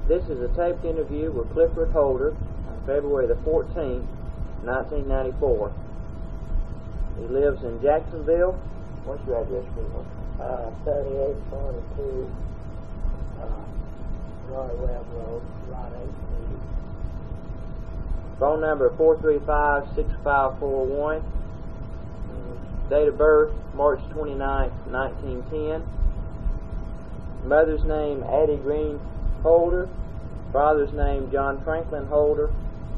This is a taped interview with Clifford Holder on February the 14th, 1994. He lives in Jacksonville. What's your address, people? 3842 Roy Webb Road, Lot 18. Phone number 435-6541. Date of birth, March 29th, 1910. Mother's name, Addie Green Holder. Father's name, John Franklin Holder.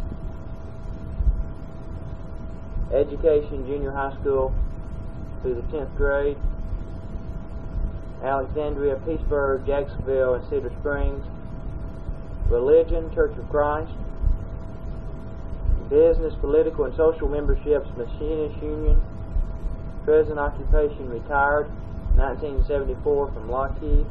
Education, junior high school through the 10th grade. Alexandria, Peaceburg, Jacksonville, and Cedar Springs. Religion, Church of Christ. Business, political, and social memberships, Machinist Union. Present occupation, retired, 1974 from Lockheed.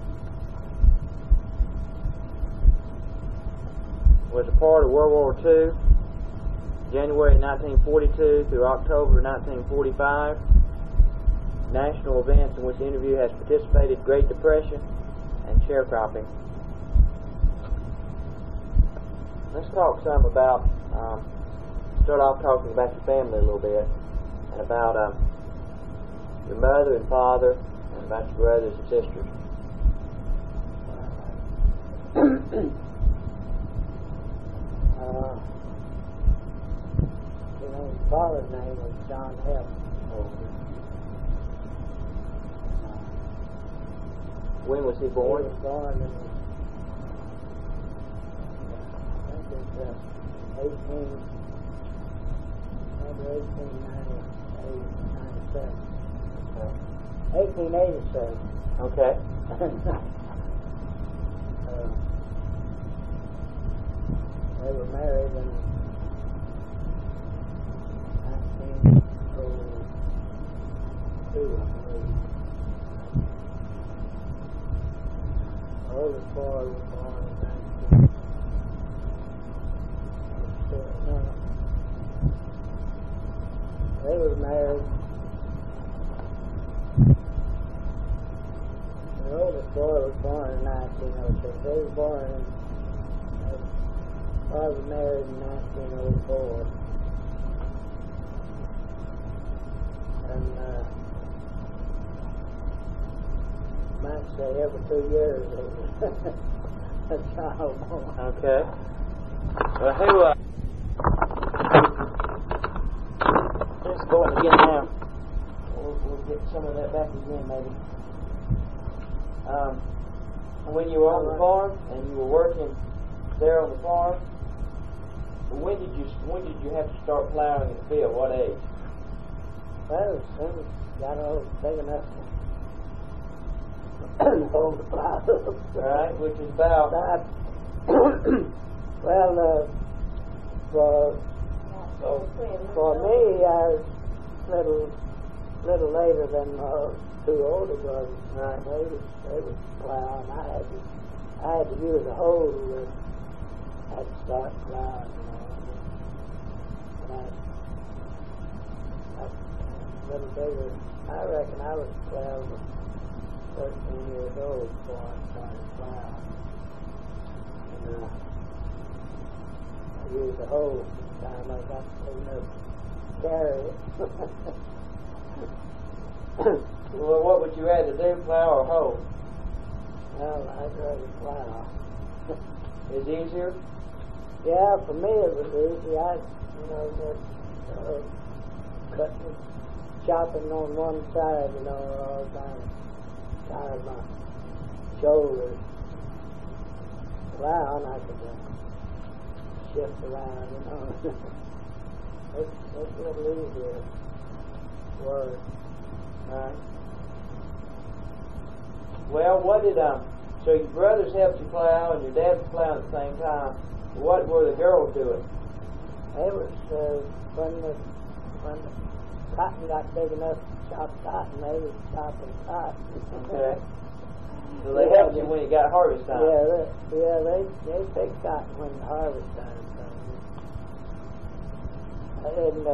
Was a part of World War II, January 1942 through October 1945. National events in which the interview has participated: Great Depression and sharecropping. Let's talk some about, start off talking about your family a little bit, and about your mother and father, and about your brothers and sisters. His father's name was John F. Holder. When was he born? He was born in, I think it's 1887. Okay. They were married in 1902, I believe. The oldest boy was born in 19... No. They were married. The oldest boy was born in 1906. They were born in... I was married in 1904. And might say every 2 years there was a child born. Okay. Well, who, let's go in again now. We'll get some of that back again, maybe. When you were on the farm and you were working there on the farm, when did you have to start plowing in the field? What age? Well, as soon as got old, big enough to hold the plow. Right, which is about... Well, for me, I was little later than two older brothers. Right. They was plowing. I had to use a hoe to had to start plowing. But I little bigger. I reckon I was 12 or 13 years old before I started plowing. And I used a hoe each time I got big enough to carry it. Well, what would you rather do, plow or hoe? Well, I'd rather plow. Is it easier? Yeah, for me it was easy. I, cutting, chopping on one side, all the time, tired my shoulders. Plowing, I could shift around, It's a little easier work. Right. Well, what did so your brothers helped you plow and your dad was plowing at the same time. What were the girls doing? It was when the cotton got big enough to chop cotton, they was chopping cotton. Okay. So they helped you when it got harvest time. Yeah, they picked cotton when the harvest time came. I didn't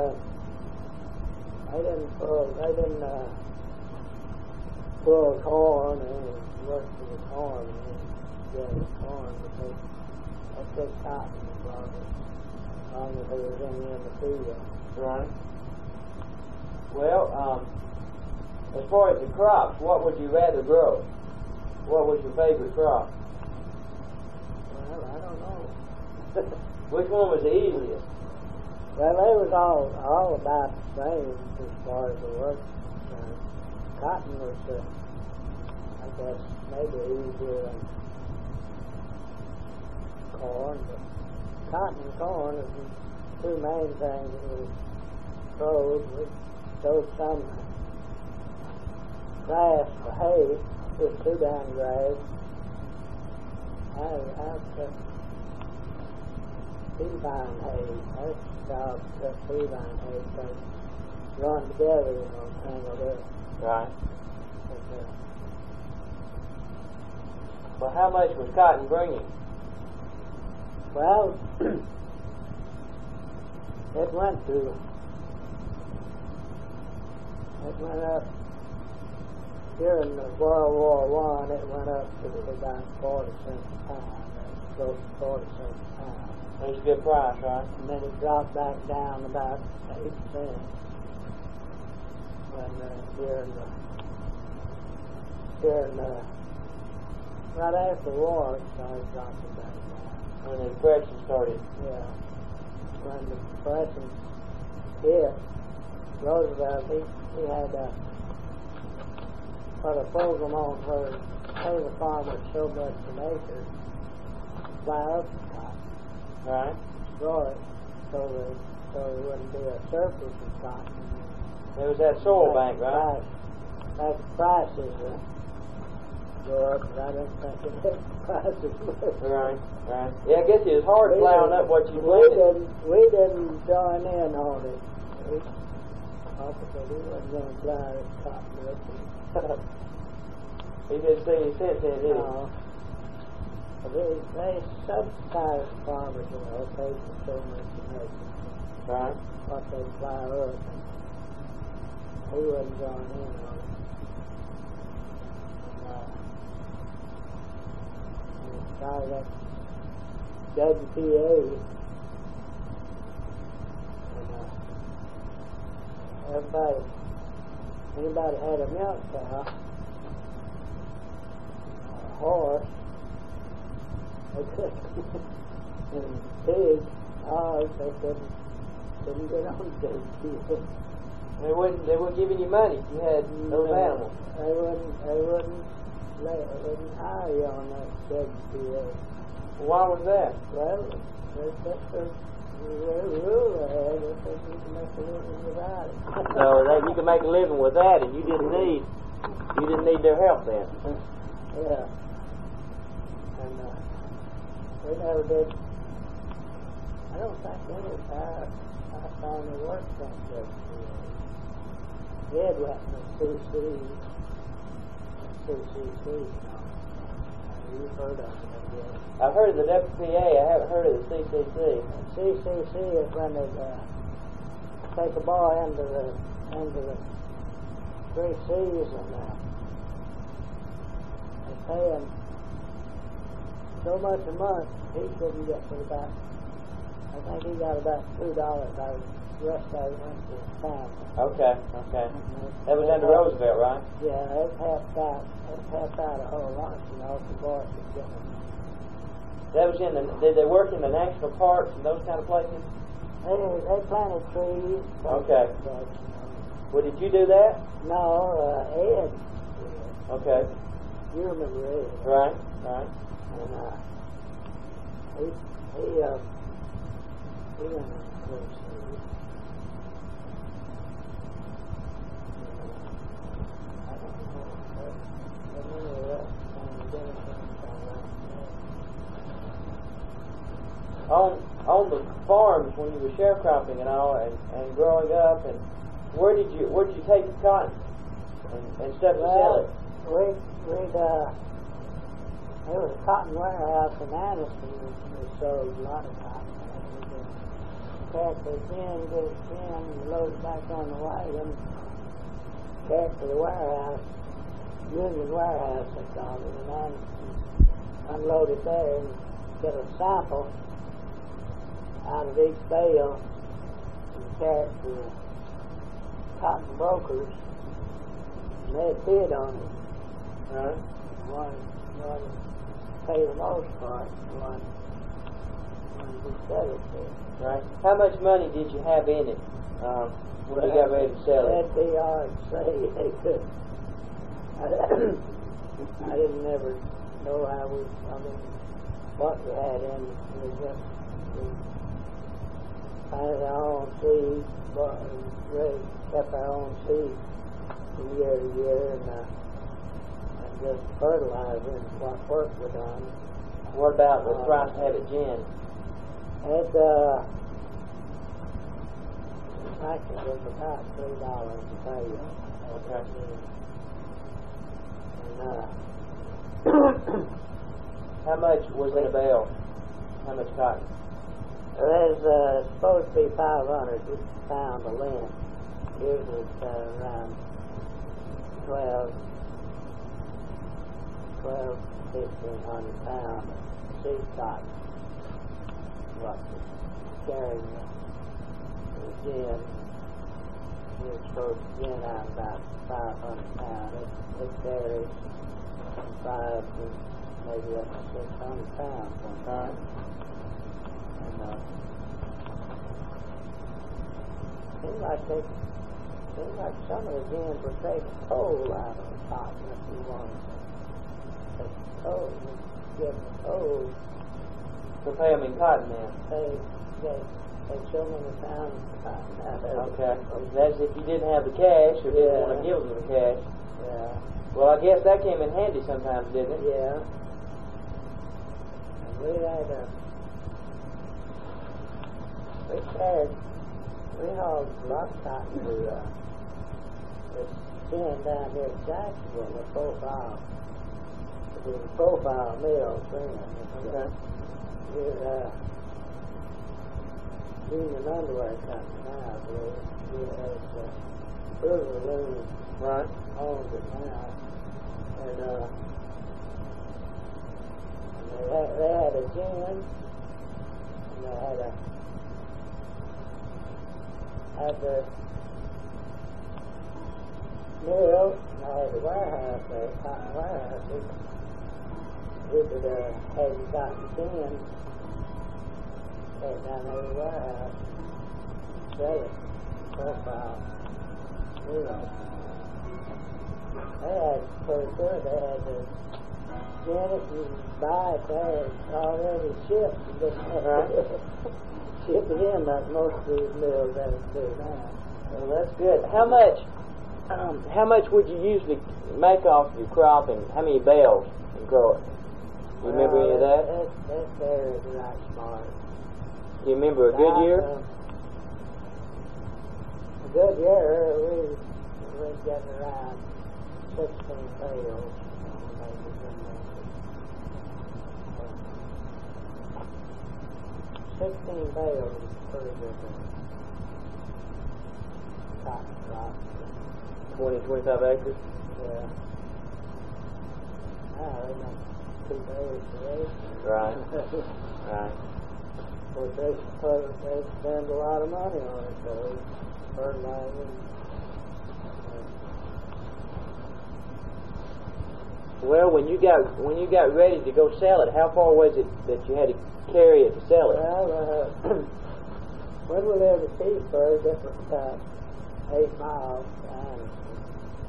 pull corn and work for the corn. together corn, but they took cotton and brought it, as long as it was in the field. Right. Well, as far as the crops, what would you rather grow? What was your favorite crop? Well, I don't know. Which one was the easiest? Well, they was all about the same as far as the work. Cotton was, I guess, maybe easier than corn, but cotton and corn are the two main things that we sowed. We sowed some grass for hay, just too down grass. I've cut peavine hay. That's how I cut peavine hay, so run together, tangled up. Right. But, Well, how much was cotton bringing? well, it went up during the World War I. It went up to about 40 cents a pound. That's close to 40 cents a pound. That's a good price, right? And then it dropped back down about 8 cents when during the right after the war it started dropping back down. When the Depression started. Yeah. When the Depression hit, Roosevelt, he had put a program on where pay the farmers so much an acre, fly up the cotton, Right. destroy it, so there wouldn't be a surplus of cotton. There was that soil bank, right? That prices go up, but I don't think it hit prices would. Right, right. Yeah, I guess it was hard plowing up what you planted. We didn't join in on it. Obviously, we wasn't going to plow this cotton up. He didn't see any sense in it, did he? No. They subsidized farmers, paid for so much an acre. Right. What they plow up. He wouldn't join in on it. And it started at WPA. And anybody had a milk cow, a horse, they couldn't, and pigs, hogs, they couldn't get on WPA. They wouldn't give you money if you had those animals. They wouldn't hire you on that WPA. Why was that? Well, that's just a rule they had. They said you can make a living without it. So you could make a living with that, and you didn't need their help then. Yeah. And we never did. I don't think I finally worked on WPA. Ed went to CCC. You've heard of it, I guess. I've heard of the WPA. I haven't heard of the CCC. CCC is when they take a boy into the 3 C's and they pay him so much a month. He couldn't get to about. I think he got about $2 out of it. The rest of it went to his family. Okay. That was under Roosevelt, right? Yeah, it helped out a whole lot, the boys could get them. That was did they work in the national parks and those kind of places? They planted trees. Okay. Well, did you do that? No, Ed. Okay. You remember Ed. Right. And he went to Twin Cities. I don't know. On the farms when you were sharecropping and all, and growing up, and where did you take the cotton and stuff to sell it? There was a cotton warehouse in Anniston. We sold a lot of cotton. We packed it in, get it in, and load it back on the wagon. Back to the warehouse, Union Warehouse, they called it in Anniston. unload it there and get a sample out of each bale and carry it to the cotton brokers, and they'd bid on it. Right. One pay the most part, one we sell it to. Right. How much money did you have in it when you got ready to sell it? That'd be hard to say. They could. I didn't ever know what we had in it. We just planted our own seeds, kept our own seeds from year to year, and just fertilizing what work we done. What about the price to have it gin? It actually was about $3 a bale. Okay. And How much was in a bale? How much cotton? there's supposed to be 500 pounds of lint. Usually it's around 1,500 pounds of seed cotton. What carrying the gin, you're supposed to gin out about 500 pounds. It varies from 5 to maybe up to 600 pounds sometimes. And seems like some of the gins would take a toll out of the cotton if you wanted to take a toll. Give them a toll. So pay them in cotton then? Take so many pounds of cotton out of it. Okay. That's if you didn't have the cash or didn't want to give them the cash. Yeah. Well, I guess that came in handy sometimes, didn't it? Yeah. And we hauled a lot of cotton to this gin down here in Jacksonville, the profile. It was a profile mill then. Okay. Union Underwear Company now, I believe. It's Fruit Loom Right. owns it now. And they had a gin, and they had the mill, and they had the warehouse there, cotton warehouse. We could have you cotton gin, take it down there to the warehouse, sell it, profile, They had pretty good. They had to get it and buy it there. It's already shipped. And just ship it in like most of these mills have to do now. Well, that's good. How much would you usually make off your crop, and how many bales you grow it? Do you remember any of that? That varies right smart. Do you remember a good year? A good year, we'd get around 16 bales. Maybe 16 bales is pretty good cotton crop. 20, 25 acres? Yeah. They make 2 bales a day. Right. Right. Of course, they spend a lot of money on it, so fertilizing. Well, when you got ready to go sell it, how far was it that you had to carry it to sell it? Well, when we lived at Petersburg, it was about 8 miles to Anderson.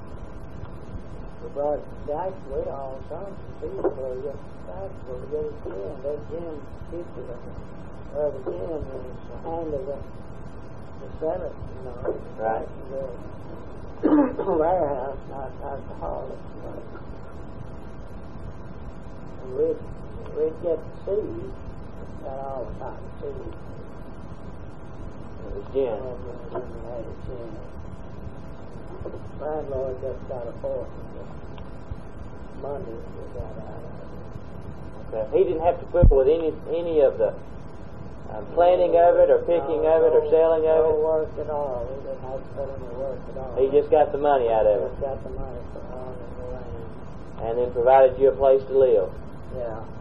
We brought it to Jacksonville. We all some from Petersburg up to Jacksonville to get it gin. That gin people the gin is handle the sell it, Right. The warehouse, not alcoholics. And we'd get the seeds, got all the cotton seeds. It was gin. And we had it gin. Landlord just got a portion of money we got out of it. Okay. He didn't have to quibble with any of the planting of it, or picking of it, or selling of it. No work at all. We didn't have to put any work at all. He just got the money out of it, Just got the money for owning the land. and then provided you a place to live. Yeah.